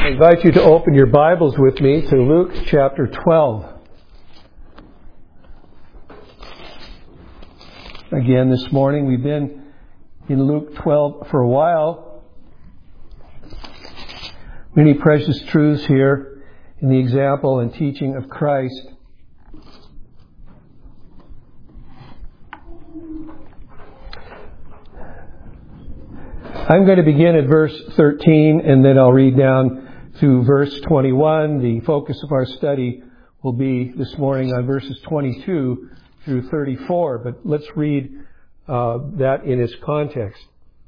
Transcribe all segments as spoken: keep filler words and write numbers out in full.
I invite you to open your Bibles with me to Luke chapter twelve. Again, this morning we've been in Luke twelve for a while. Many precious truths here in the example and teaching of Christ. I'm going to begin at verse thirteen and then I'll read down through verse twenty-one. The focus of our study will be this morning on verses twenty-two through thirty-four, but let's read uh, that in its context.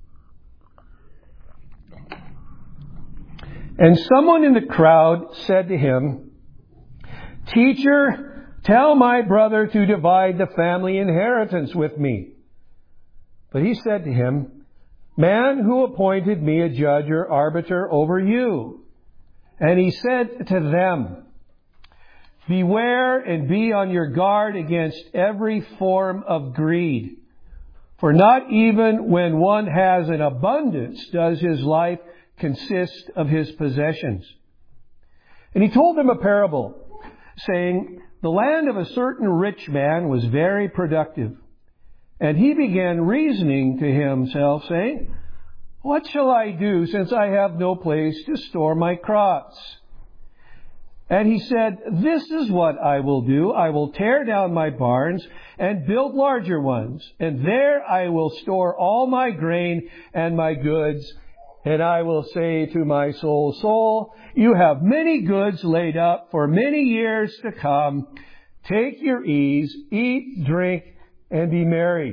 And someone in the crowd said to him, "Teacher, tell my brother to divide the family inheritance with me." But he said to him, "Man, who appointed me a judge or arbiter over you?" And he said to them, "Beware and be on your guard against every form of greed. For not even when one has an abundance does his life consist of his possessions." And he told them a parable, saying, "The land of a certain rich man was very productive. And he began reasoning to himself, saying, 'What shall I do, since I have no place to store my crops?' And he said, 'This is what I will do. I will tear down my barns and build larger ones. And there I will store all my grain and my goods. And I will say to my soul, Soul, you have many goods laid up for many years to come. Take your ease, eat, drink, and be merry.'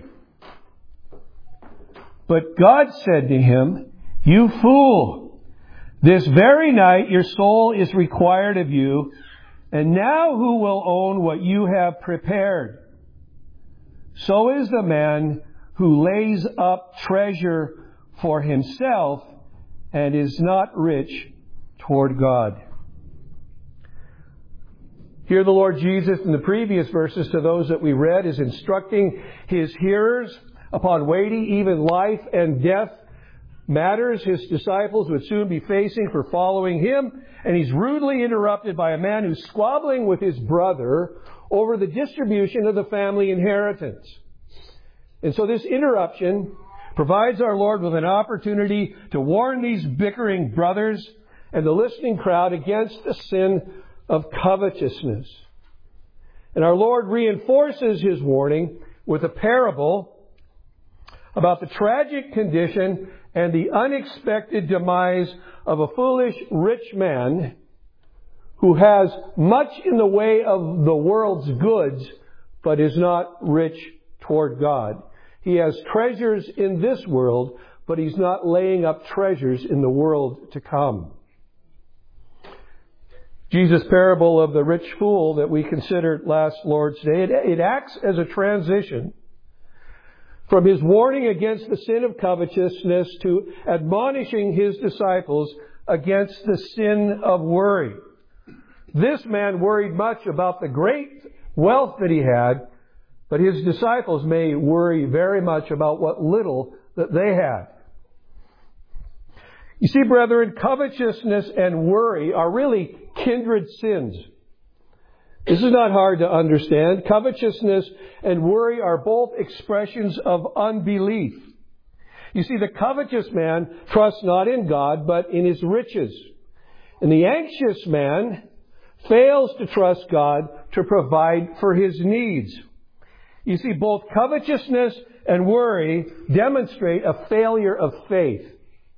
But God said to him, 'You fool, this very night your soul is required of you, and now who will own what you have prepared? So is the man who lays up treasure for himself and is not rich toward God.'" Here the Lord Jesus in the previous verses to those that we read is instructing His hearers upon weighty, even life and death matters His disciples would soon be facing for following Him. And He's rudely interrupted by a man who's squabbling with his brother over the distribution of the family inheritance. And so this interruption provides our Lord with an opportunity to warn these bickering brothers and the listening crowd against the sin of covetousness. And our Lord reinforces His warning with a parable about the tragic condition and the unexpected demise of a foolish rich man who has much in the way of the world's goods, but is not rich toward God. He has treasures in this world, but he's not laying up treasures in the world to come. Jesus' parable of the rich fool that we considered last Lord's Day, it, it acts as a transition from His warning against the sin of covetousness to admonishing His disciples against the sin of worry. This man worried much about the great wealth that he had, but his disciples may worry very much about what little that they had. You see, brethren, covetousness and worry are really kindred sins. This is not hard to understand. Covetousness and worry are both expressions of unbelief. You see, the covetous man trusts not in God, but in his riches. And the anxious man fails to trust God to provide for his needs. You see, both covetousness and worry demonstrate a failure of faith.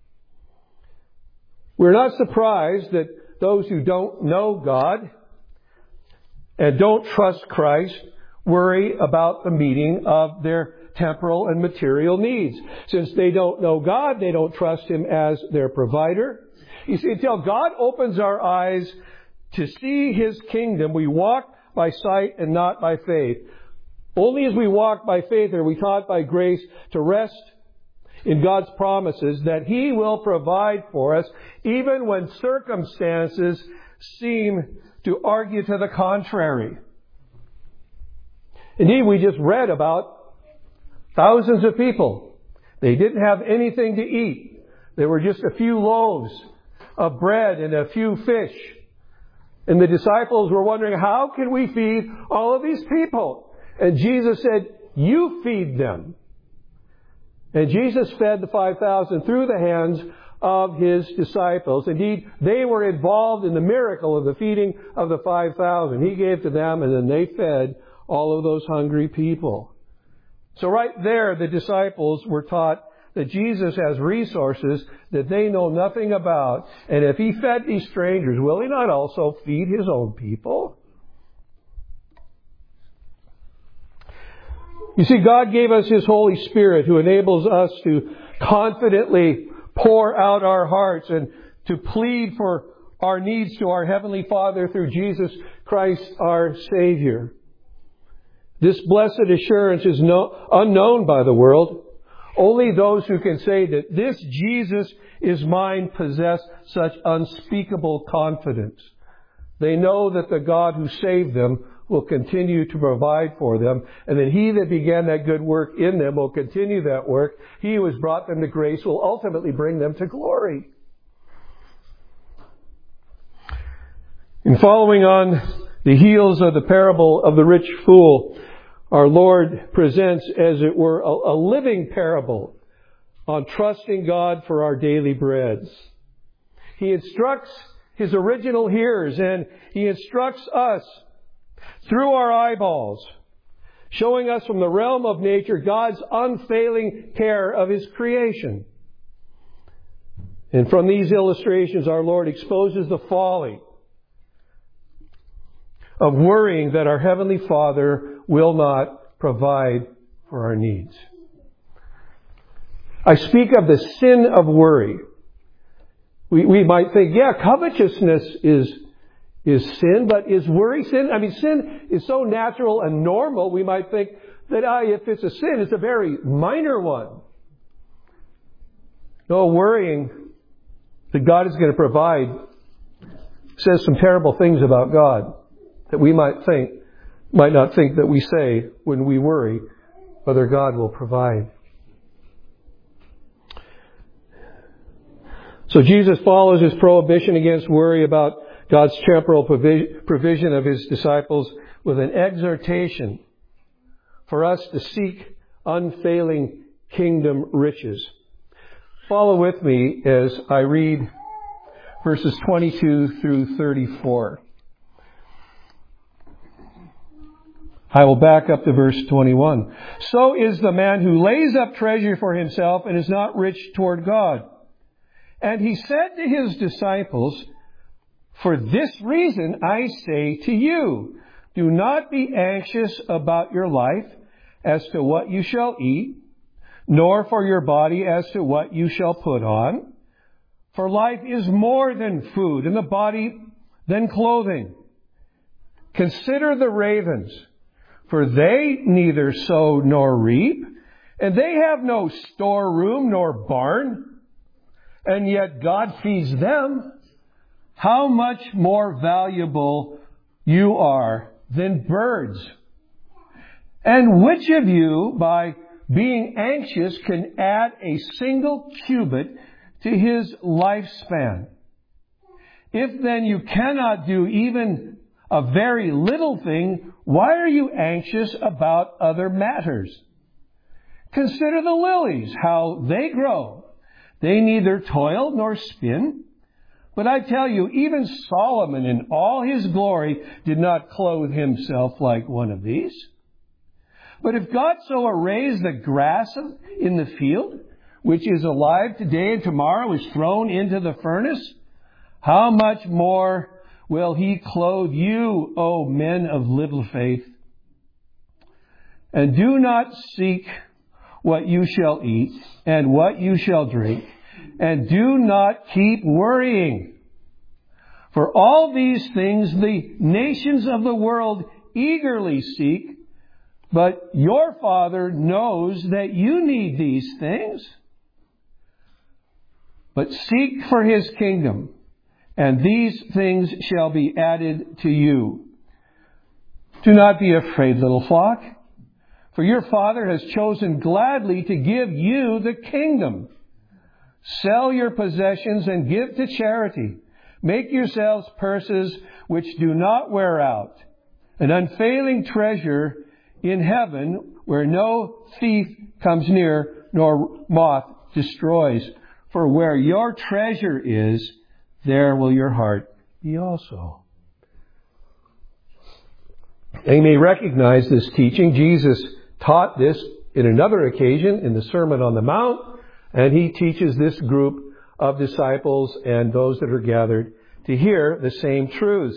We're not surprised that those who don't know God and don't trust Christ worry about the meeting of their temporal and material needs. Since they don't know God, they don't trust Him as their provider. You see, until God opens our eyes to see His kingdom, we walk by sight and not by faith. Only as we walk by faith are we taught by grace to rest in God's promises that He will provide for us even when circumstances seem to argue to the contrary. Indeed, we just read about thousands of people. They didn't have anything to eat. There were just a few loaves of bread and a few fish. And the disciples were wondering, how can we feed all of these people? And Jesus said, you feed them. And Jesus fed the five thousand through the hands of His disciples. Indeed, they were involved in the miracle of the feeding of the five thousand. He gave to them, and then they fed all of those hungry people. So right there, the disciples were taught that Jesus has resources that they know nothing about. And if He fed these strangers, will He not also feed His own people? You see, God gave us His Holy Spirit, who enables us to confidently pour out our hearts and to plead for our needs to our Heavenly Father through Jesus Christ, our Savior. This blessed assurance is no, unknown by the world. Only those who can say that this Jesus is mine possess such unspeakable confidence. They know that the God who saved them will continue to provide for them, and that He that began that good work in them will continue that work. He who has brought them to grace will ultimately bring them to glory. In following on the heels of the parable of the rich fool, our Lord presents, as it were, a, a living parable on trusting God for our daily breads. He instructs His original hearers, and He instructs us through our eyeballs, showing us from the realm of nature God's unfailing care of His creation. And from these illustrations, our Lord exposes the folly of worrying that our Heavenly Father will not provide for our needs. I speak of the sin of worry. We, we might think, yeah, covetousness is is sin, but is worry sin? I mean, sin is so natural and normal, we might think that ah, if it's a sin, it's a very minor one. No, worrying that God is going to provide says some terrible things about God that we might think, might not think that we say when we worry whether God will provide. So Jesus follows His prohibition against worry about God's temporal provision of His disciples with an exhortation for us to seek unfailing kingdom riches. Follow with me as I read verses twenty-two through thirty-four. I will back up to verse twenty-one. So is the man who lays up treasure for himself and is not rich toward God. And He said to His disciples, for this reason I say to you, do not be anxious about your life as to what you shall eat, nor for your body as to what you shall put on. For life is more than food, and the body than clothing. Consider the ravens, for they neither sow nor reap, and they have no storeroom nor barn, and yet God feeds them. How much more valuable you are than birds. And which of you, by being anxious, can add a single cubit to his lifespan? If then you cannot do even a very little thing, why are you anxious about other matters? Consider the lilies, how they grow. They neither toil nor spin. But I tell you, even Solomon in all his glory did not clothe himself like one of these. But if God so arrays the grass in the field, which is alive today and tomorrow is thrown into the furnace, how much more will He clothe you, O men of little faith? And do not seek what you shall eat and what you shall drink, and do not keep worrying. For all these things the nations of the world eagerly seek, but your Father knows that you need these things. But seek for His kingdom, and these things shall be added to you. Do not be afraid, little flock, for your Father has chosen gladly to give you the kingdom. Sell your possessions and give to charity. Make yourselves purses which do not wear out, an unfailing treasure in heaven where no thief comes near nor moth destroys. For where your treasure is, there will your heart be also. And you may recognize this teaching. Jesus taught this in another occasion in the Sermon on the Mount, and He teaches this group of disciples and those that are gathered to hear the same truths.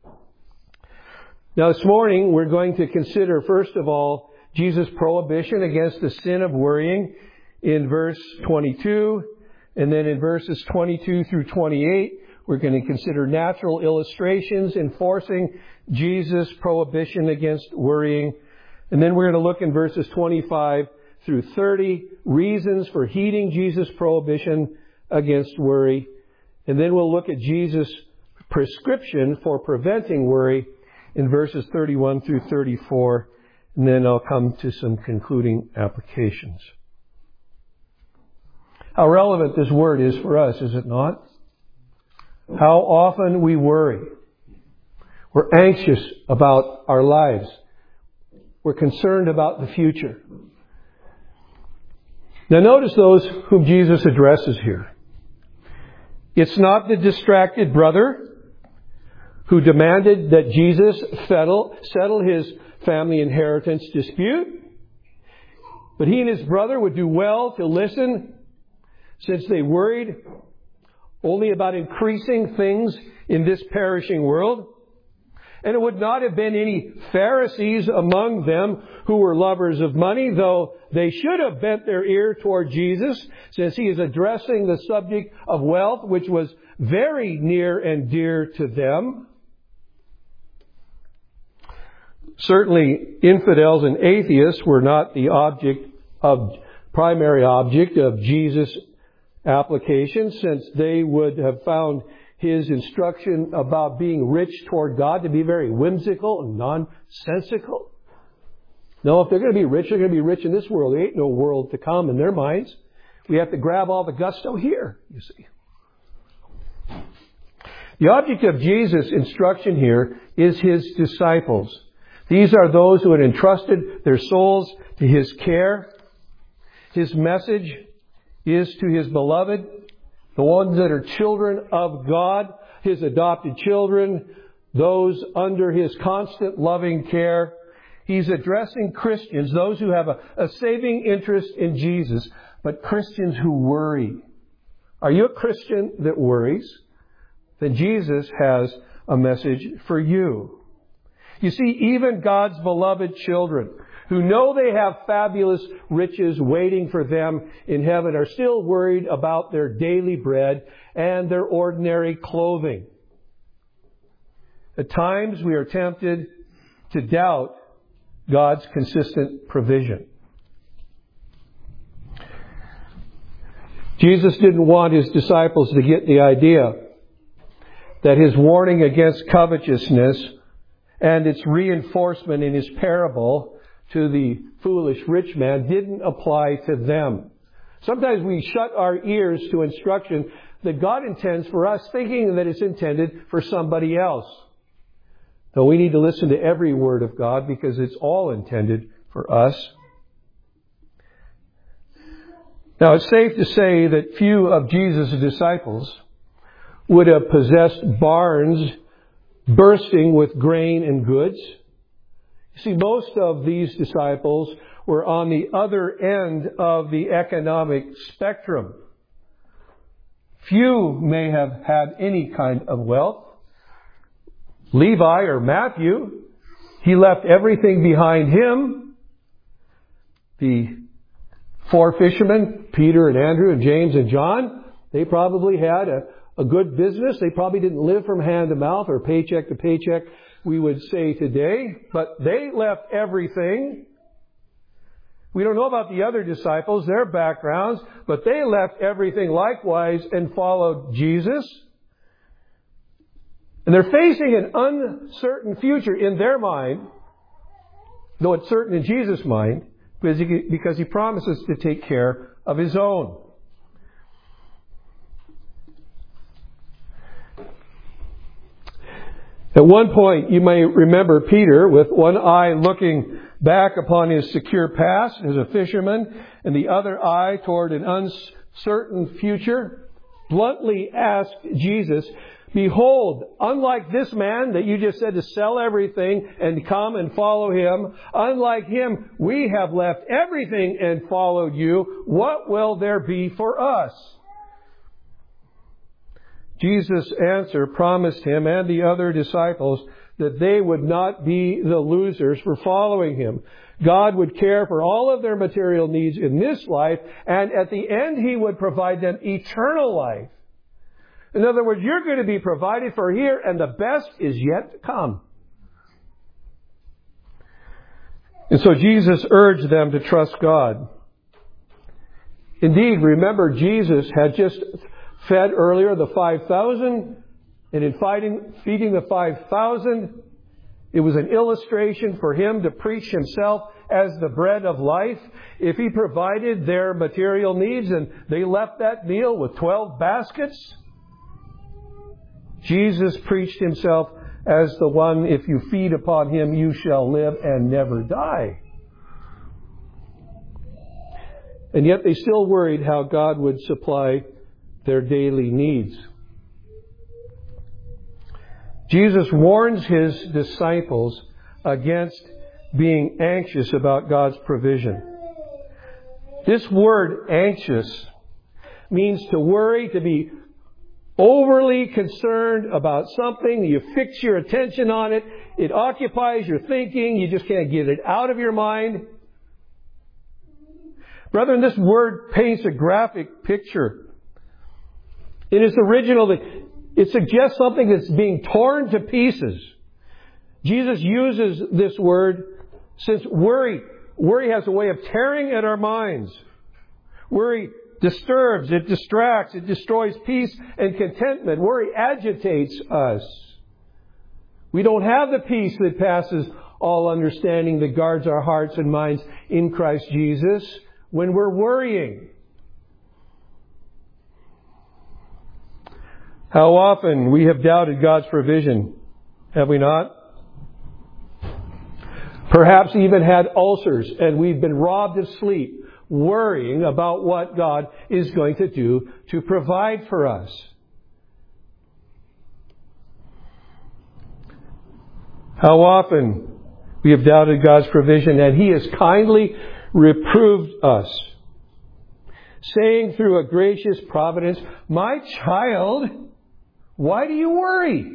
Now this morning we're going to consider first of all Jesus' prohibition against the sin of worrying in verse twenty-two, and then in verses twenty-two through twenty-eight we're going to consider natural illustrations enforcing Jesus' prohibition against worrying. And then we're going to look in verses twenty-five through thirty, reasons for heeding Jesus' prohibition against worry. And then we'll look at Jesus' prescription for preventing worry in verses thirty-one through thirty-four. And then I'll come to some concluding applications. How relevant this word is for us, is it not? How often we worry. We're anxious about our lives. We're concerned about the future. Now notice those whom Jesus addresses here. It's not the distracted brother who demanded that Jesus settle, settle his family inheritance dispute. But he and his brother would do well to listen, since they worried only about increasing things in this perishing world. And it would not have been any Pharisees among them who were lovers of money, though they should have bent their ear toward Jesus, since He is addressing the subject of wealth, which was very near and dear to them. Certainly, infidels and atheists were not the object of, primary object of Jesus' application, since they would have found His instruction about being rich toward God to be very whimsical and nonsensical. No, if they're going to be rich, they're going to be rich in this world. There ain't no world to come in their minds. We have to grab all the gusto here, you see. The object of Jesus' instruction here is His disciples. These are those who had entrusted their souls to His care. His message is to His beloved, the ones that are children of God, His adopted children, those under His constant loving care. He's addressing Christians, those who have a, a saving interest in Jesus, but Christians who worry. Are you a Christian that worries? Then Jesus has a message for you. You see, even God's beloved children, who know they have fabulous riches waiting for them in heaven, are still worried about their daily bread and their ordinary clothing. At times we are tempted to doubt God's consistent provision. Jesus didn't want His disciples to get the idea that His warning against covetousness and its reinforcement in His parable to the foolish rich man didn't apply to them. Sometimes we shut our ears to instruction that God intends for us, thinking that it's intended for somebody else. Though we need to listen to every word of God, because it's all intended for us. Now, it's safe to say that few of Jesus' disciples would have possessed barns bursting with grain and goods. You see, most of these disciples were on the other end of the economic spectrum. Few may have had any kind of wealth. Levi or Matthew, he left everything behind him. The four fishermen, Peter and Andrew and James and John, they probably had a, a good business. They probably didn't live from hand to mouth or paycheck to paycheck, we would say today. But they left everything. We don't know about the other disciples, their backgrounds, but they left everything likewise and followed Jesus. And they're facing an uncertain future in their mind, though it's certain in Jesus' mind, because he, because he promises to take care of His own. At one point, you may remember Peter with one eye looking back upon his secure past as a fisherman and the other eye toward an uncertain future, bluntly asked Jesus, "Behold, unlike this man that you just said to sell everything and come and follow him, unlike him, we have left everything and followed you. What will there be for us?" Jesus' answer promised him and the other disciples that they would not be the losers for following him. God would care for all of their material needs in this life, and at the end He would provide them eternal life. In other words, you're going to be provided for here, and the best is yet to come. And so Jesus urged them to trust God. Indeed, remember, Jesus had just fed earlier the five thousand, and in fighting, feeding the five thousand, it was an illustration for Him to preach Himself as the bread of life. If He provided their material needs and they left that meal with twelve baskets, Jesus preached Himself as the one, if you feed upon Him, you shall live and never die. And yet they still worried how God would supply their daily needs. Jesus warns His disciples against being anxious about God's provision. This word anxious means to worry, to be overly concerned about something. You fix your attention on it. It occupies your thinking. You just can't get it out of your mind. Brethren, this word paints a graphic picture. In its original, it suggests something that's being torn to pieces. Jesus uses this word since worry, worry has a way of tearing at our minds. Worry disturbs, it distracts, it destroys peace and contentment. Worry agitates us. We don't have the peace that passes all understanding that guards our hearts and minds in Christ Jesus when we're worrying. How often we have doubted God's provision, have we not? Perhaps even had ulcers and we've been robbed of sleep, worrying about what God is going to do to provide for us. How often we have doubted God's provision and He has kindly reproved us, saying through a gracious providence, "My child, why do you worry?"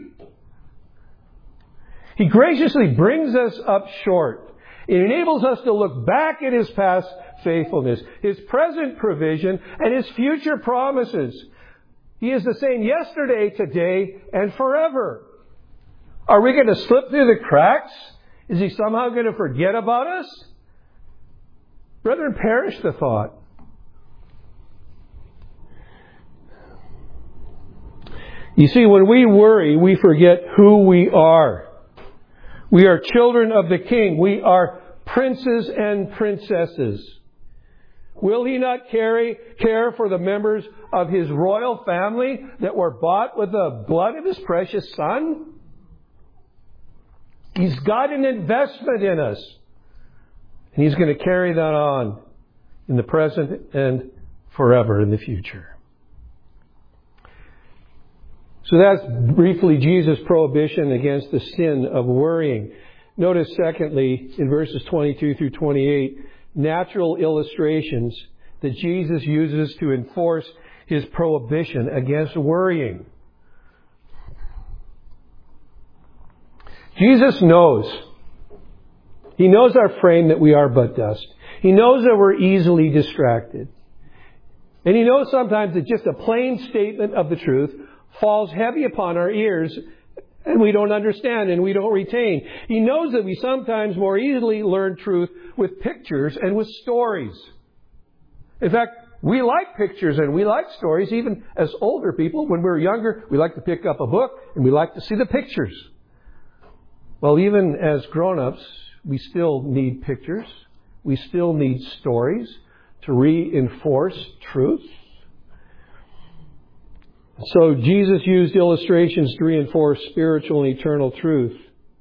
He graciously brings us up short. It enables us to look back at His past faithfulness, His present provision, and His future promises. He is the same yesterday, today, and forever. Are we going to slip through the cracks? Is He somehow going to forget about us? Brethren, perish the thought. You see, when we worry, we forget who we are. We are children of the King. We are princes and princesses. Will He not carry, care for the members of His royal family that were bought with the blood of His precious Son? He's got an investment in us. And He's going to carry that on in the present and forever in the future. So that's briefly Jesus' prohibition against the sin of worrying. Notice, secondly, in verses twenty-two through twenty-eight, natural illustrations that Jesus uses to enforce His prohibition against worrying. Jesus knows. He knows our frame, that we are but dust. He knows that we're easily distracted. And He knows sometimes that just a plain statement of the truth falls heavy upon our ears and we don't understand and we don't retain. He knows that we sometimes more easily learn truth with pictures and with stories. In fact, we like pictures and we like stories. Even as older people, when we were younger, we like to pick up a book and we like to see the pictures. Well, even as grown-ups, we still need pictures. We still need stories to reinforce truth. So Jesus used illustrations to reinforce spiritual and eternal truth.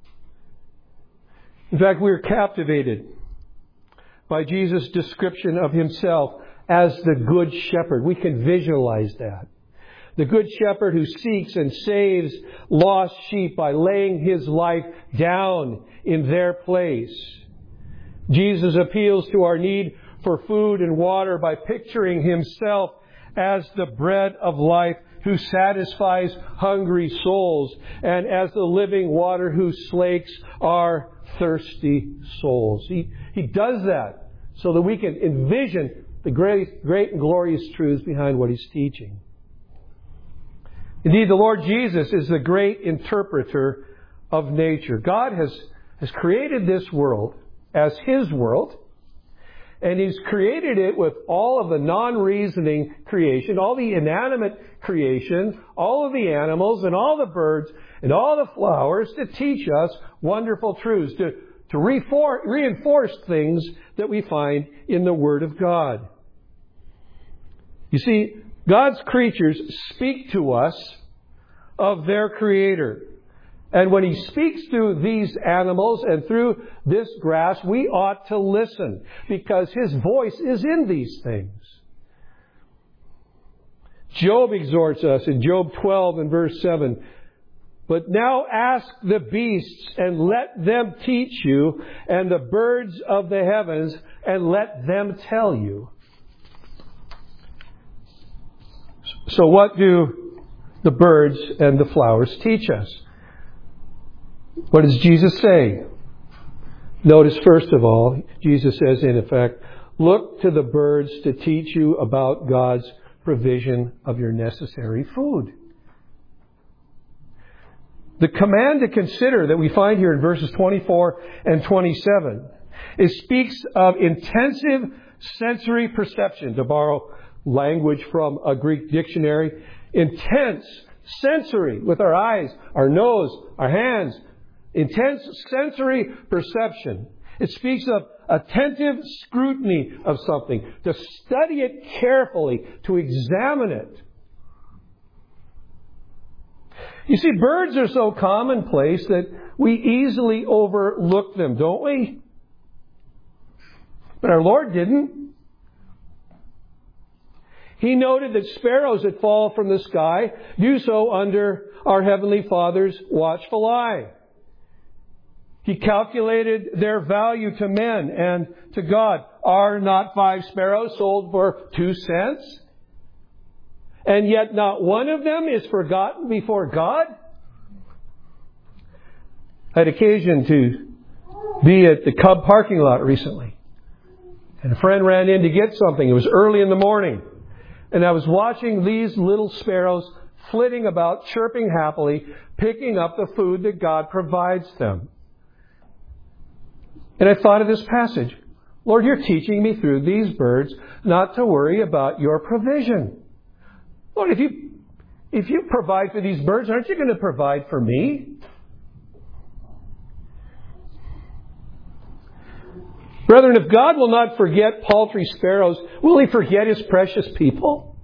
In fact, we are captivated by Jesus' description of Himself as the Good Shepherd. We can visualize that. The Good Shepherd who seeks and saves lost sheep by laying His life down in their place. Jesus appeals to our need for food and water by picturing Himself as the bread of life who satisfies hungry souls, and as the living water who slakes our thirsty souls. He, he does that so that we can envision the great, great and glorious truths behind what He's teaching. Indeed, the Lord Jesus is the great interpreter of nature. God has, has created this world as His world, and He's created it with all of the non-reasoning creation, all the inanimate creation, all of the animals and all the birds and all the flowers to teach us wonderful truths, to, to refor- reinforce things that we find in the Word of God. You see, God's creatures speak to us of their Creator. And when He speaks through these animals and through this grass, we ought to listen, because His voice is in these things. Job exhorts us in Job twelve and verse seven, "But now ask the beasts, and let them teach you, and the birds of the heavens, and let them tell you." So what do the birds and the flowers teach us? What does Jesus say? Notice, first of all, Jesus says, in effect, look to the birds to teach you about God's provision of your necessary food. The command to consider that we find here in verses twenty-four and twenty-seven, it speaks of intensive sensory perception, to borrow language from a Greek dictionary. Intense sensory, with our eyes, our nose, our hands. Intense sensory perception. It speaks of attentive scrutiny of something, to study it carefully, to examine it. You see, birds are so commonplace that we easily overlook them, don't we? But our Lord didn't. He noted that sparrows that fall from the sky do so under our Heavenly Father's watchful eye. He calculated their value to men and to God. Are not five sparrows sold for two cents? And yet not one of them is forgotten before God? I had occasion to be at the Cub parking lot recently. And a friend ran in to get something. It was early in the morning. And I was watching these little sparrows flitting about, chirping happily, picking up the food that God provides them. And I thought of this passage. Lord, You're teaching me through these birds not to worry about Your provision. Lord, if you, if you provide for these birds, aren't You going to provide for me? Brethren, if God will not forget paltry sparrows, will He forget His precious people?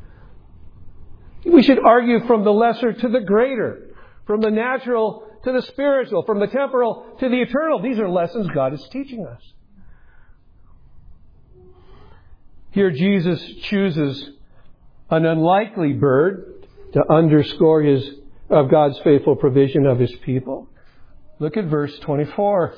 We should argue from the lesser to the greater, from the natural to the spiritual, from the temporal to the eternal. These are lessons God is teaching us. Here Jesus chooses an unlikely bird to underscore his of God's faithful provision of His people. Look at verse twenty-four.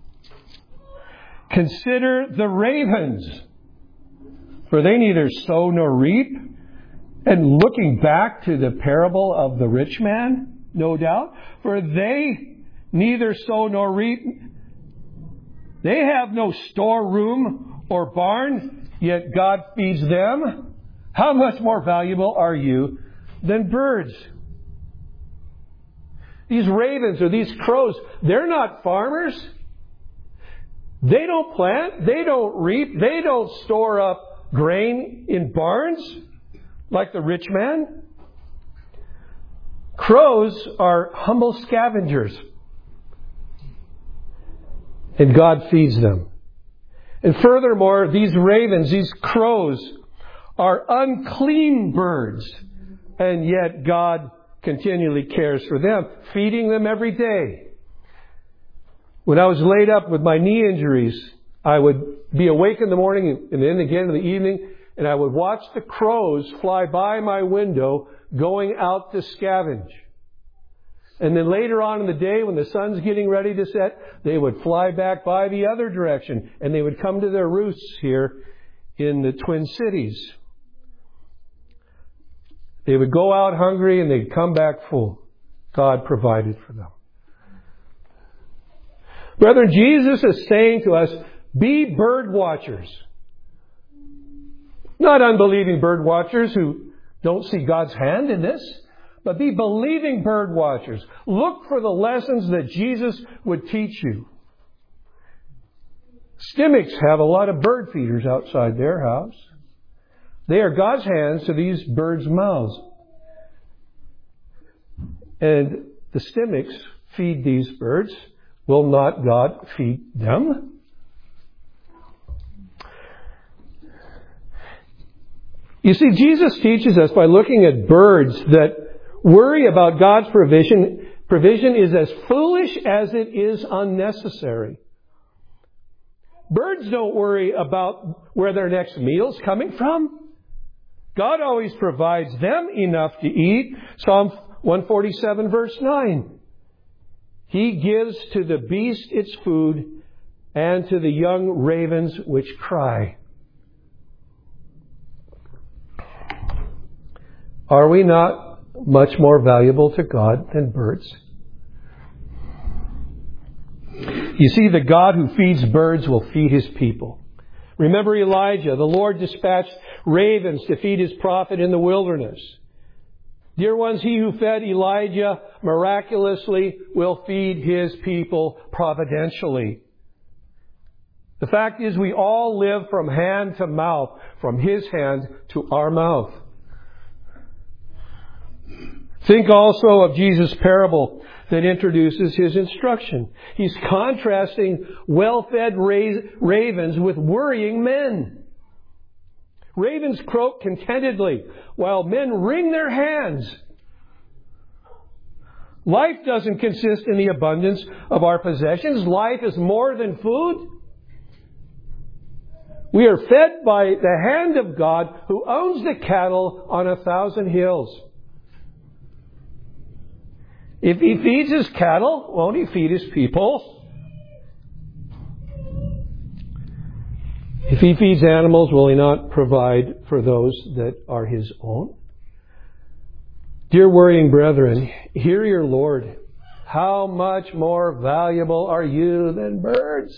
Consider the ravens, for they neither sow nor reap. And looking back to the parable of the rich man, no doubt, for they neither sow nor reap. They have no storeroom or barn, yet God feeds them. How much more valuable are you than birds? These ravens or these crows, they're not farmers. They don't plant. They don't reap. They don't store up grain in barns like the rich man. Crows are humble scavengers. And God feeds them. And furthermore, these ravens, these crows, are unclean birds And yet God continually cares for them, feeding them every day. When I was laid up with my knee injuries, I would be awake in the morning and then again in the evening, and I would watch the crows fly by my window going out to scavenge. And then later on in the day, when the sun's getting ready to set, they would fly back by the other direction, and they would come to their roosts here in the Twin Cities. They would go out hungry and they'd come back full. God provided for them. Brethren, Jesus is saying to us, be bird watchers. Not unbelieving bird watchers who don't see God's hand in this, but be believing bird watchers. Look for the lessons that Jesus would teach you. Stimics have a lot of bird feeders outside their house. They are God's hands to these birds' mouths. And the Stimics feed these birds. Will not God feed them? You see, Jesus teaches us by looking at birds that worry about God's provision, provision is as foolish as it is unnecessary. Birds don't worry about where their next meal's coming from. God always provides them enough to eat. Psalm one forty-seven verse nine. He gives to the beast its food and to the young ravens which cry. Are we not much more valuable to God than birds? You see, the God who feeds birds will feed His people. Remember Elijah. The Lord dispatched ravens to feed His prophet in the wilderness. Dear ones, He who fed Elijah miraculously will feed His people providentially. The fact is, we all live from hand to mouth, from His hand to our mouth. Think also of Jesus' parable that introduces His instruction. He's contrasting well-fed ravens with worrying men. Ravens croak contentedly, while men wring their hands. Life doesn't consist in the abundance of our possessions. Life is more than food. We are fed by the hand of God who owns the cattle on a thousand hills. If He feeds His cattle, won't He feed His people? If He feeds animals, will He not provide for those that are His own? Dear worrying brethren, hear your Lord. How much more valuable are you than birds?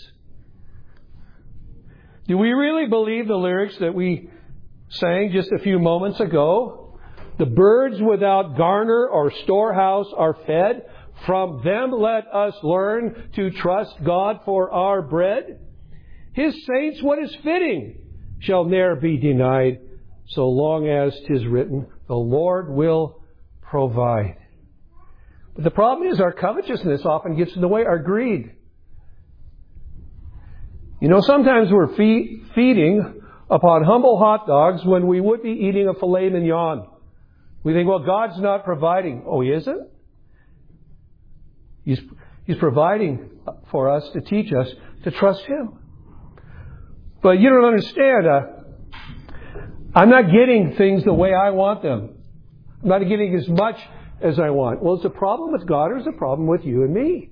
Do we really believe the lyrics that we sang just a few moments ago? The birds without garner or storehouse are fed. From them let us learn to trust God for our bread. His saints, what is fitting, shall ne'er be denied, so long as 'tis written, the Lord will provide. But the problem is our covetousness often gets in the way, our greed. You know, sometimes we're fe- feeding upon humble hot dogs when we would be eating a filet mignon. We think, well, God's not providing. Oh, He isn't? He's, he's providing for us to teach us to trust Him. But you don't understand. Uh, I'm not getting things the way I want them. I'm not getting as much as I want. Well, it's a problem with God or it's a problem with you and me?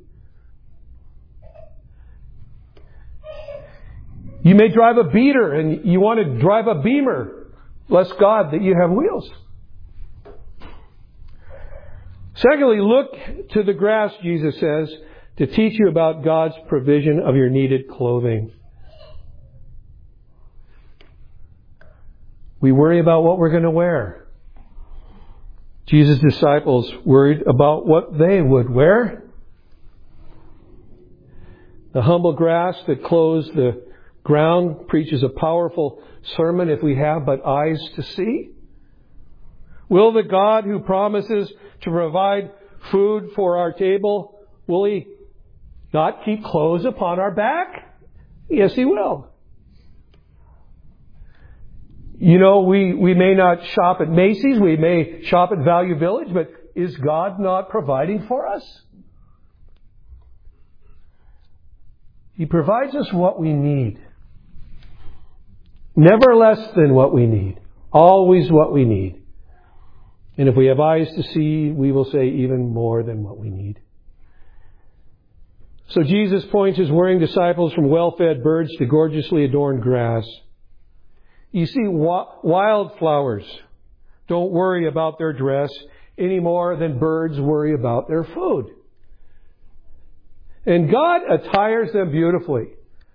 You may drive a beater and you want to drive a Beamer. Bless God that you have wheels. Secondly, look to the grass, Jesus says, to teach you about God's provision of your needed clothing. We worry about what we're going to wear. Jesus' disciples worried about what they would wear. The humble grass that clothes the ground preaches a powerful sermon if we have but eyes to see. Will the God who promises to provide food for our table, will He not keep clothes upon our back? Yes, He will. You know, we, we may not shop at Macy's, we may shop at Value Village, but is God not providing for us? He provides us what we need. Never less than what we need. Always what we need. And if we have eyes to see, we will say even more than what we need. So Jesus points his worrying disciples from well-fed birds to gorgeously adorned grass. You see, wildflowers don't worry about their dress any more than birds worry about their food. And God attires them beautifully.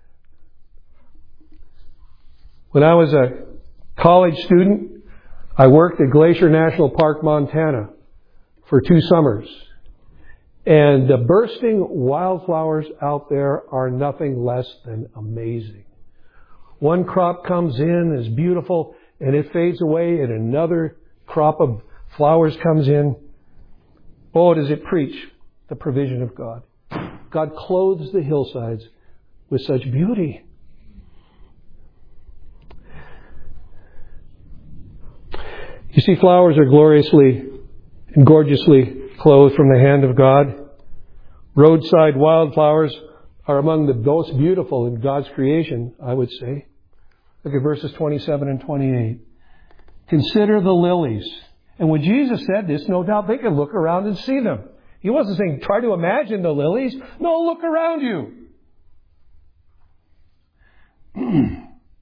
When I was a college student, I worked at Glacier National Park, Montana for two summers. And the bursting wildflowers out there are nothing less than amazing. One crop comes in, is beautiful, and it fades away, and another crop of flowers comes in. Oh, does it preach the provision of God? God clothes the hillsides with such beauty. You see, flowers are gloriously and gorgeously clothed from the hand of God. Roadside wildflowers are among the most beautiful in God's creation, I would say. Look at verses twenty-seven and twenty-eight. Consider the lilies. And when Jesus said this, no doubt they could look around and see them. He wasn't saying, try to imagine the lilies. No, look around you.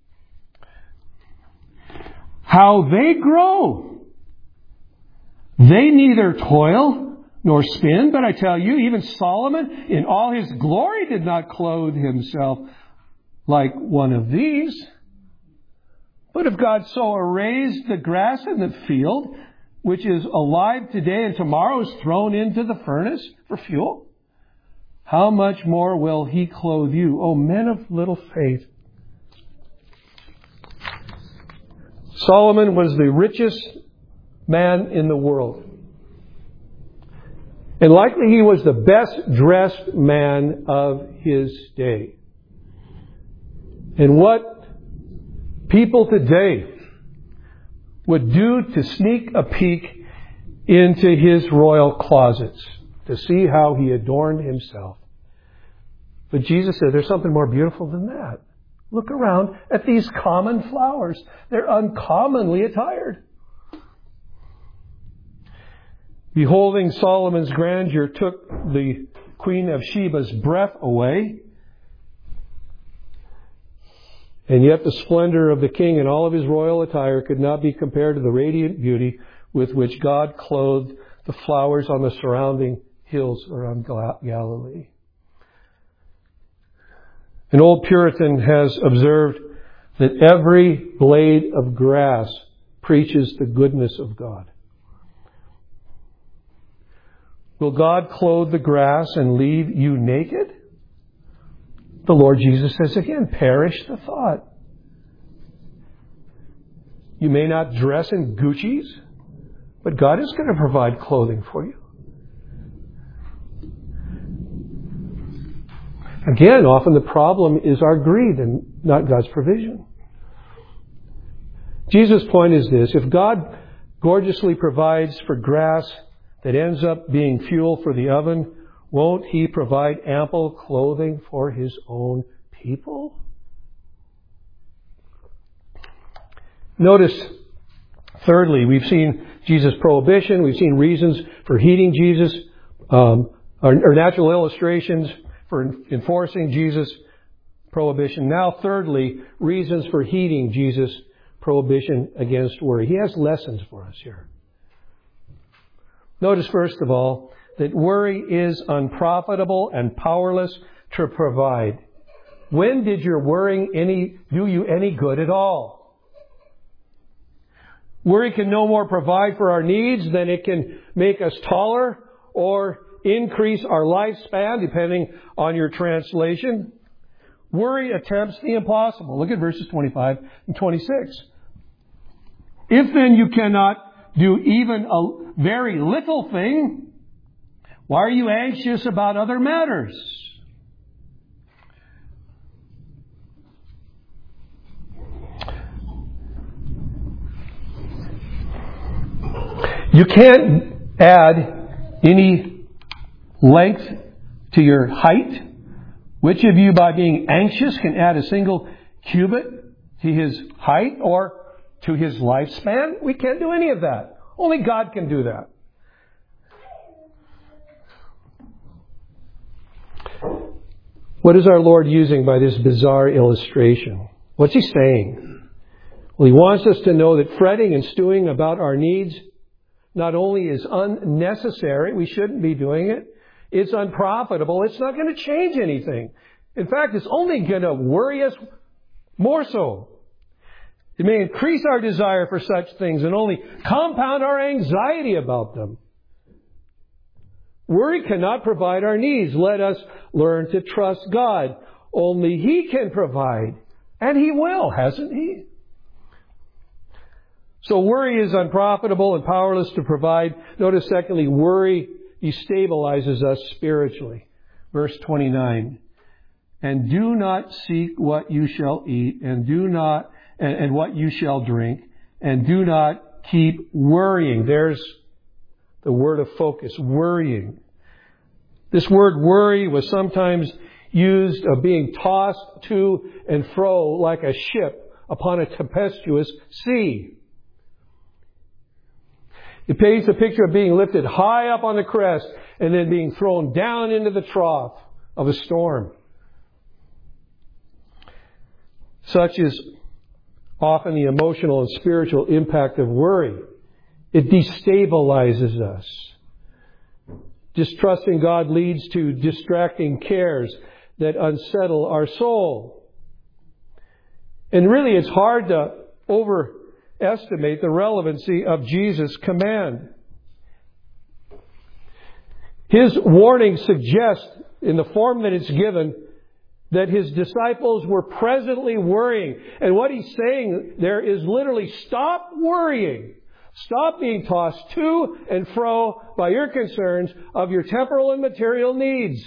How they grow. They neither toil nor spin, but I tell you, even Solomon in all his glory did not clothe himself like one of these. But if God so arrays the grass in the field, which is alive today and tomorrow is thrown into the furnace for fuel, how much more will He clothe you, O men of little faith? Solomon was the richest man in the world. And likely he was the best dressed man of his day. And what people today would do to sneak a peek into his royal closets to see how he adorned himself. But Jesus said there's something more beautiful than that. Look around at these common flowers. They're uncommonly attired. Beholding Solomon's grandeur took the Queen of Sheba's breath away. And yet the splendor of the king and all of his royal attire could not be compared to the radiant beauty with which God clothed the flowers on the surrounding hills around Galilee. An old Puritan has observed that every blade of grass preaches the goodness of God. Will God clothe the grass and leave you naked? The Lord Jesus says again, perish the thought. You may not dress in Gucci's, but God is going to provide clothing for you. Again, often the problem is our greed and not God's provision. Jesus' point is this: if God gorgeously provides for grass that ends up being fuel for the oven, won't He provide ample clothing for His own people? Notice, thirdly, we've seen Jesus' prohibition. We've seen reasons for heeding Jesus, um, or, or natural illustrations for enforcing Jesus' prohibition. Now, thirdly, reasons for heeding Jesus' prohibition against worry. He has lessons for us here. Notice, first of all, that worry is unprofitable and powerless to provide. When did your worrying any do you any good at all? Worry can no more provide for our needs than it can make us taller or increase our lifespan, depending on your translation. Worry attempts the impossible. Look at verses twenty-five and twenty-six. If then you cannot do even a very little thing, why are you anxious about other matters? You can't add any length to your height. Which of you, by being anxious, can add a single cubit to his height or to his lifespan? We can't do any of that. Only God can do that. What is our Lord using by this bizarre illustration? What's He saying? Well, He wants us to know that fretting and stewing about our needs not only is unnecessary, we shouldn't be doing it, it's unprofitable, it's not going to change anything. In fact, it's only going to worry us more so. It may increase our desire for such things and only compound our anxiety about them. Worry cannot provide our needs. Let us learn to trust God. Only He can provide. And He will, hasn't He? So worry is unprofitable and powerless to provide. Notice secondly, worry destabilizes us spiritually. Verse twenty-nine. And do not seek what you shall eat, and do not, and, and what you shall drink, and do not keep worrying. There's the word of focus, worrying. This word worry was sometimes used of being tossed to and fro like a ship upon a tempestuous sea. It paints a picture of being lifted high up on the crest and then being thrown down into the trough of a storm. Such is often the emotional and spiritual impact of worry. It destabilizes us. Distrusting God leads to distracting cares that unsettle our soul. And really, it's hard to overestimate the relevancy of Jesus' command. His warning suggests, in the form that it's given, that His disciples were presently worrying. And what He's saying there is literally, stop worrying. Stop being tossed to and fro by your concerns of your temporal and material needs.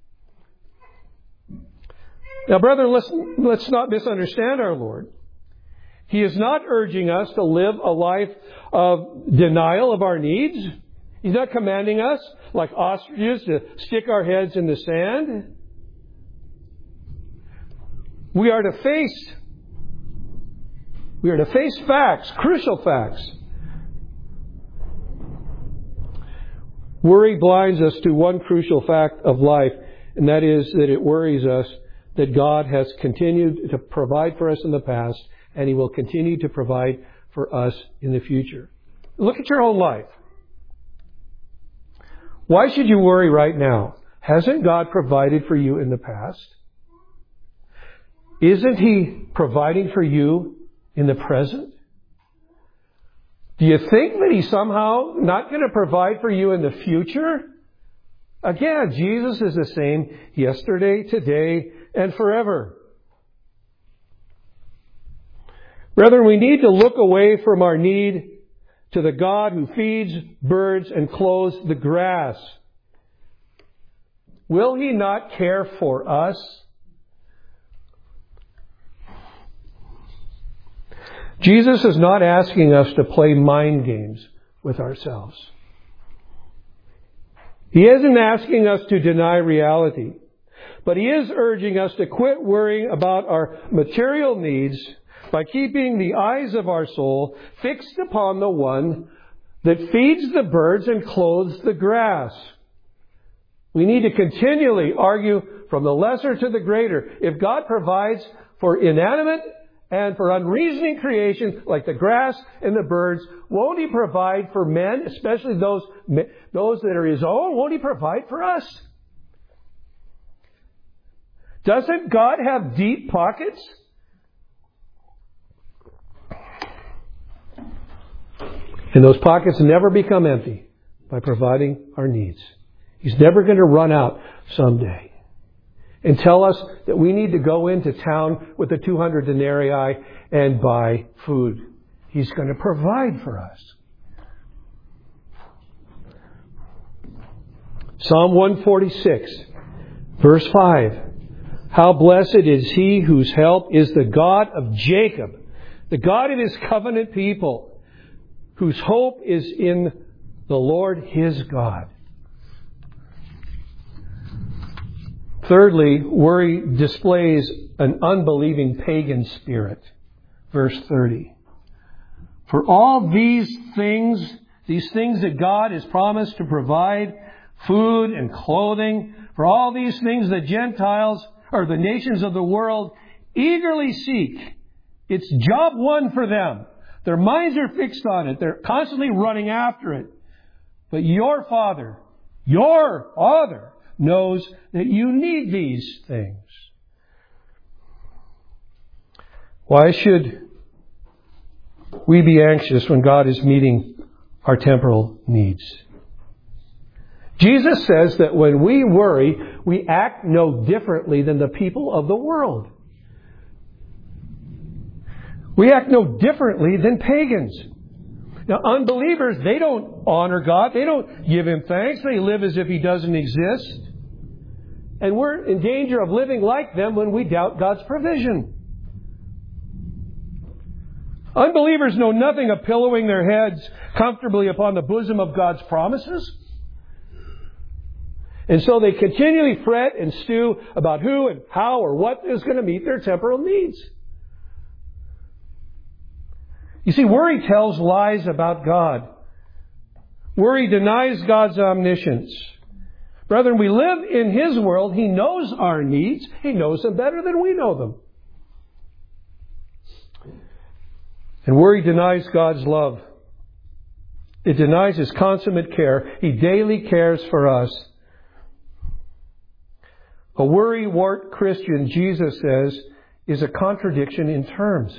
Now, brethren, let's, let's not misunderstand our Lord. He is not urging us to live a life of denial of our needs. He's not commanding us, like ostriches, to stick our heads in the sand. We are to face, we are to face facts, crucial facts. Worry blinds us to one crucial fact of life, and that is that it worries us that God has continued to provide for us in the past, and He will continue to provide for us in the future. Look at your own life. Why should you worry right now? Hasn't God provided for you in the past? Isn't He providing for you in the present? Do you think that He's somehow not going to provide for you in the future? Again, Jesus is the same yesterday, today, and forever. Brethren, we need to look away from our need to the God who feeds birds and clothes the grass. Will He not care for us? Jesus is not asking us to play mind games with ourselves. He isn't asking us to deny reality. But He is urging us to quit worrying about our material needs by keeping the eyes of our soul fixed upon the One that feeds the birds and clothes the grass. We need to continually argue from the lesser to the greater. If God provides for inanimate and for unreasoning creation like the grass and the birds, won't He provide for men, especially those, those that are His own? Won't He provide for us? Doesn't God have deep pockets? And those pockets never become empty by providing our needs. He's never going to run out someday and tell us that we need to go into town with the two hundred denarii and buy food. He's going to provide for us. Psalm one forty-six, verse five. How blessed is he whose help is the God of Jacob, the God of His covenant people, whose hope is in the Lord his God. Thirdly, worry displays an unbelieving pagan spirit. Verse thirty. For all these things, these things that God has promised to provide, food and clothing, for all these things the Gentiles or the nations of the world eagerly seek. It's job one for them. Their minds are fixed on it. They're constantly running after it. But your Father, your Father knows that you need these things. Why should we be anxious when God is meeting our temporal needs? Jesus says that when we worry, we act no differently than the people of the world. We act no differently than pagans. Now, unbelievers, they don't honor God. They don't give Him thanks. They live as if He doesn't exist. And we're in danger of living like them when we doubt God's provision. Unbelievers know nothing of pillowing their heads comfortably upon the bosom of God's promises. And so they continually fret and stew about who and how or what is going to meet their temporal needs. You see, worry tells lies about God. Worry denies God's omniscience. Brethren, we live in His world. He knows our needs. He knows them better than we know them. And worry denies God's love. It denies His consummate care. He daily cares for us. A worry-wart Christian, Jesus says, is a contradiction in terms.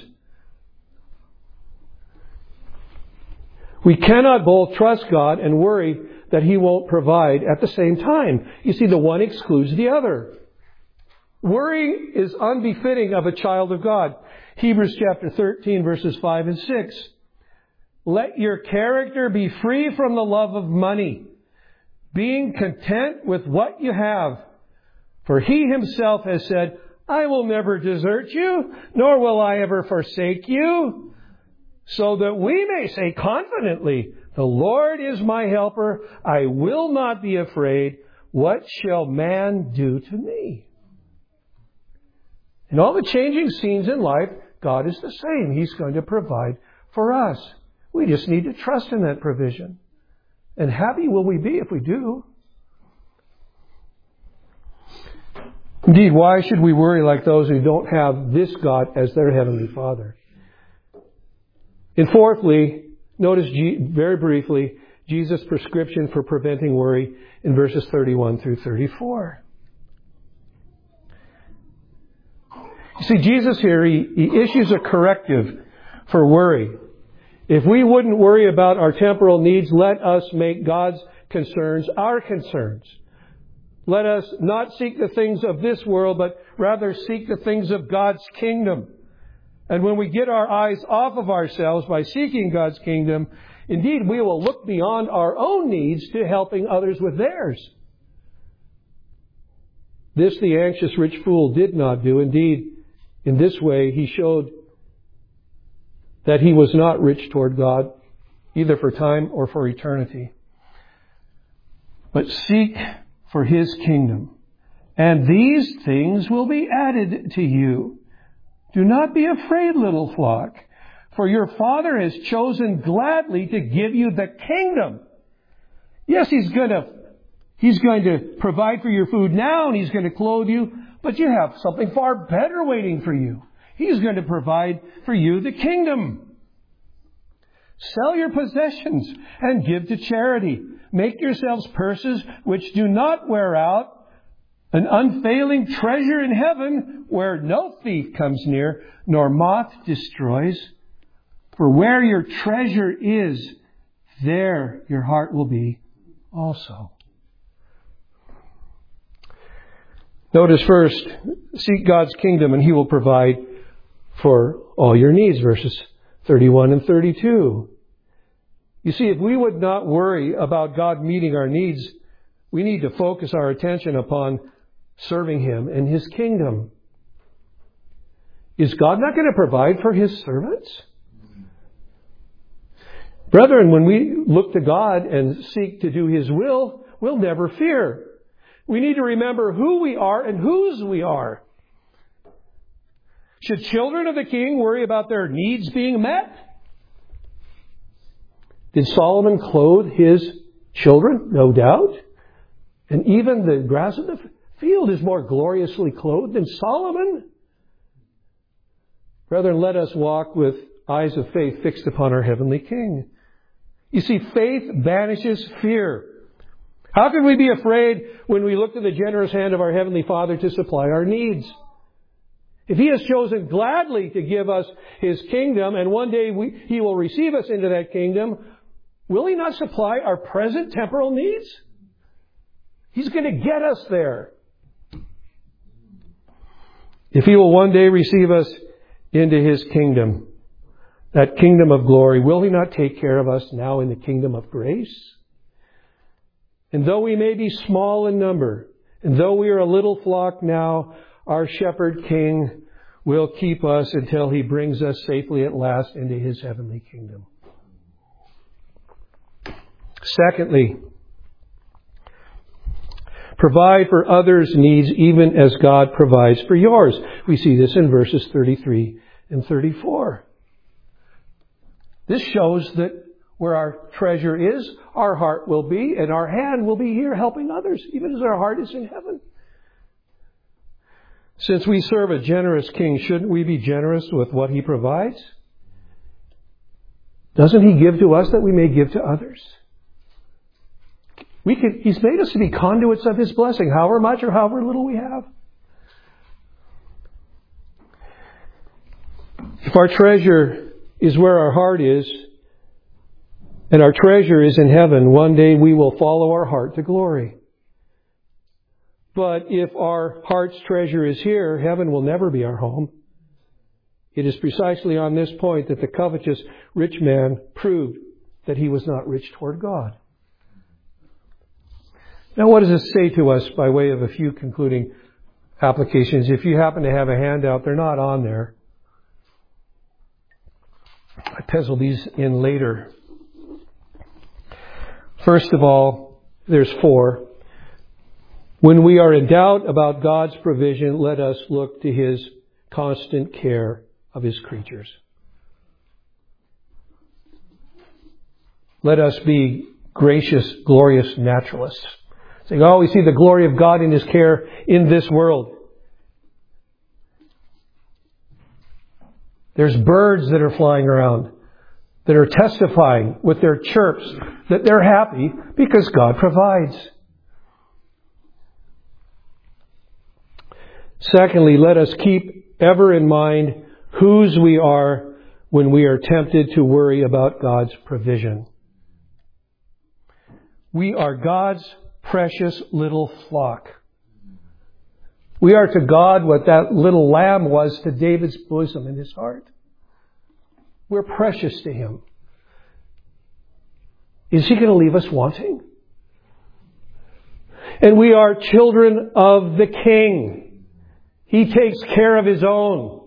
We cannot both trust God and worry that He won't provide at the same time. You see, the one excludes the other. Worrying is unbefitting of a child of God. Hebrews chapter thirteen, verses five and six. Let your character be free from the love of money, being content with what you have. For He Himself has said, I will never desert you, nor will I ever forsake you. So that we may say confidently, the Lord is my helper. I will not be afraid. What shall man do to me? In all the changing scenes in life, God is the same. He's going to provide for us. We just need to trust in that provision. And happy will we be if we do. Indeed, why should we worry like those who don't have this God as their Heavenly Father? And fourthly, notice very briefly Jesus' prescription for preventing worry in verses thirty-one through thirty-four. You see, Jesus here, he, he issues a corrective for worry. If we wouldn't worry about our temporal needs, let us make God's concerns our concerns. Let us not seek the things of this world, but rather seek the things of God's kingdom. And when we get our eyes off of ourselves by seeking God's kingdom, indeed, we will look beyond our own needs to helping others with theirs. This the anxious rich fool did not do. Indeed, in this way, he showed that he was not rich toward God, either for time or for eternity. But seek for His kingdom, and these things will be added to you. Do not be afraid, little flock, for your Father has chosen gladly to give you the kingdom. Yes, He's going to, He's going to provide for your food now, and He's going to clothe you, but you have something far better waiting for you. He's going to provide for you the kingdom. Sell your possessions and give to charity. Make yourselves purses which do not wear out, an unfailing treasure in heaven where no thief comes near, nor moth destroys. For where your treasure is, there your heart will be also. Notice first, seek God's kingdom and He will provide for all your needs, verses thirty-one and thirty-two. You see, if we would not worry about God meeting our needs, we need to focus our attention upon serving Him and His kingdom. Is God not going to provide for His servants? Brethren, when we look to God and seek to do His will, we'll never fear. We need to remember who we are and whose we are. Should children of the King worry about their needs being met? Did Solomon clothe his children? No doubt. And even the grass of the field is more gloriously clothed than Solomon. Brethren, let us walk with eyes of faith fixed upon our heavenly King. You see, faith banishes fear. How can we be afraid when we look to the generous hand of our Heavenly Father to supply our needs? If He has chosen gladly to give us His kingdom, and one day we, He will receive us into that kingdom, will He not supply our present temporal needs? He's going to get us there. If He will one day receive us into His kingdom, that kingdom of glory, will He not take care of us now in the kingdom of grace? And though we may be small in number, and though we are a little flock now, our shepherd king will keep us until He brings us safely at last into His heavenly kingdom. Secondly, provide for others' needs even as God provides for yours. We see this in verses thirty-three and thirty-four. This shows that where our treasure is, our heart will be, and our hand will be here helping others, even as our heart is in heaven. Since we serve a generous King, shouldn't we be generous with what He provides? Doesn't He give to us that we may give to others? We can, He's made us to be conduits of His blessing, however much or however little we have. If our treasure is where our heart is, and our treasure is in heaven, one day we will follow our heart to glory. But if our heart's treasure is here, heaven will never be our home. It is precisely on this point that the covetous rich man proved that he was not rich toward God. Now, what does this say to us by way of a few concluding applications? If you happen to have a handout, they're not on there. I penciled these in later. First of all, there's four. When we are in doubt about God's provision, let us look to His constant care of His creatures. Let us be gracious, glorious naturalists. Saying, oh, we see the glory of God in His care in this world. There's birds that are flying around that are testifying with their chirps that they're happy because God provides. Secondly, let us keep ever in mind whose we are when we are tempted to worry about God's provision. We are God's precious little flock. We are to God what that little lamb was to David's bosom in his heart. We're precious to Him. Is He going to leave us wanting? And we are children of the King. He takes care of His own.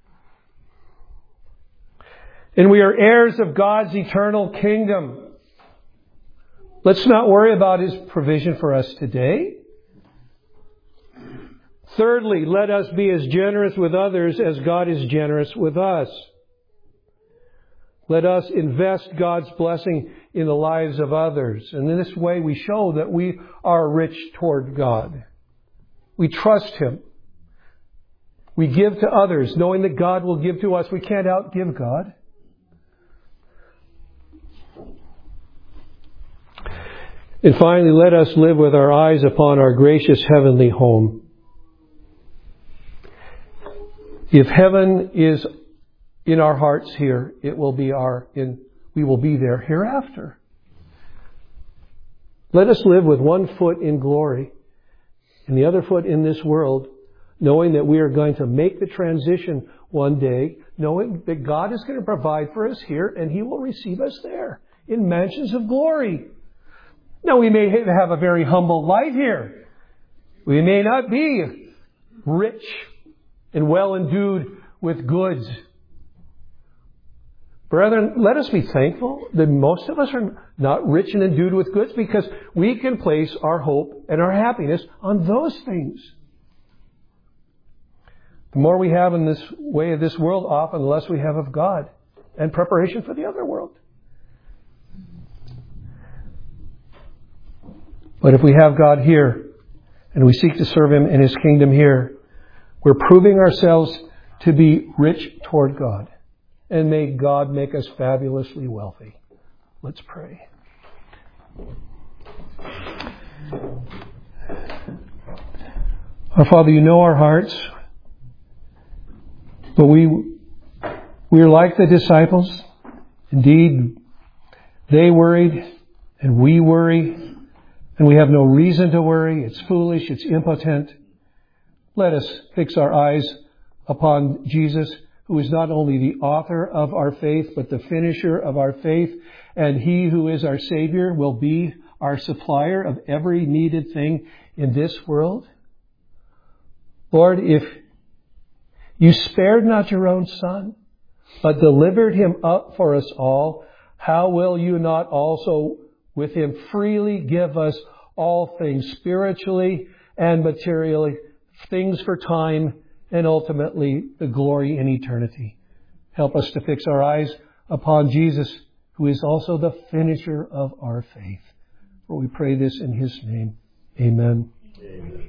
And we are heirs of God's eternal kingdom. Let's not worry about His provision for us today. Thirdly, let us be as generous with others as God is generous with us. Let us invest God's blessing in the lives of others. And in this way we show that we are rich toward God. We trust Him. We give to others, knowing that God will give to us. We can't outgive God. And finally, let us live with our eyes upon our gracious heavenly home. If heaven is in our hearts here, it will be our in we will be there hereafter. Let us live with one foot in glory and the other foot in this world, knowing that we are going to make the transition one day, knowing that God is going to provide for us here and He will receive us there in mansions of glory. Now, we may have a very humble life here. We may not be rich and well endued with goods. Brethren, let us be thankful that most of us are not rich and endued with goods, because we can place our hope and our happiness on those things. The more we have in this way of this world, often the less we have of God and preparation for the other world. But if we have God here and we seek to serve Him in His kingdom here, we're proving ourselves to be rich toward God. And may God make us fabulously wealthy. Let's pray. Our Father, you know our hearts. But we, we are like the disciples. Indeed, they worried and we worry. And we have no reason to worry. It's foolish. It's impotent. Let us fix our eyes upon Jesus, who is not only the author of our faith, but the finisher of our faith. And He who is our Savior will be our supplier of every needed thing in this world. Lord, if You spared not Your own Son, but delivered Him up for us all, how will You not also with Him freely give us all things spiritually and materially, things for time, and ultimately the glory in eternity? Help us to fix our eyes upon Jesus, who is also the finisher of our faith. For we pray this in His name. Amen. Amen.